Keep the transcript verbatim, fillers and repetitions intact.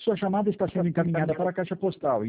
Sua chamada está sendo encaminhada para a caixa postal.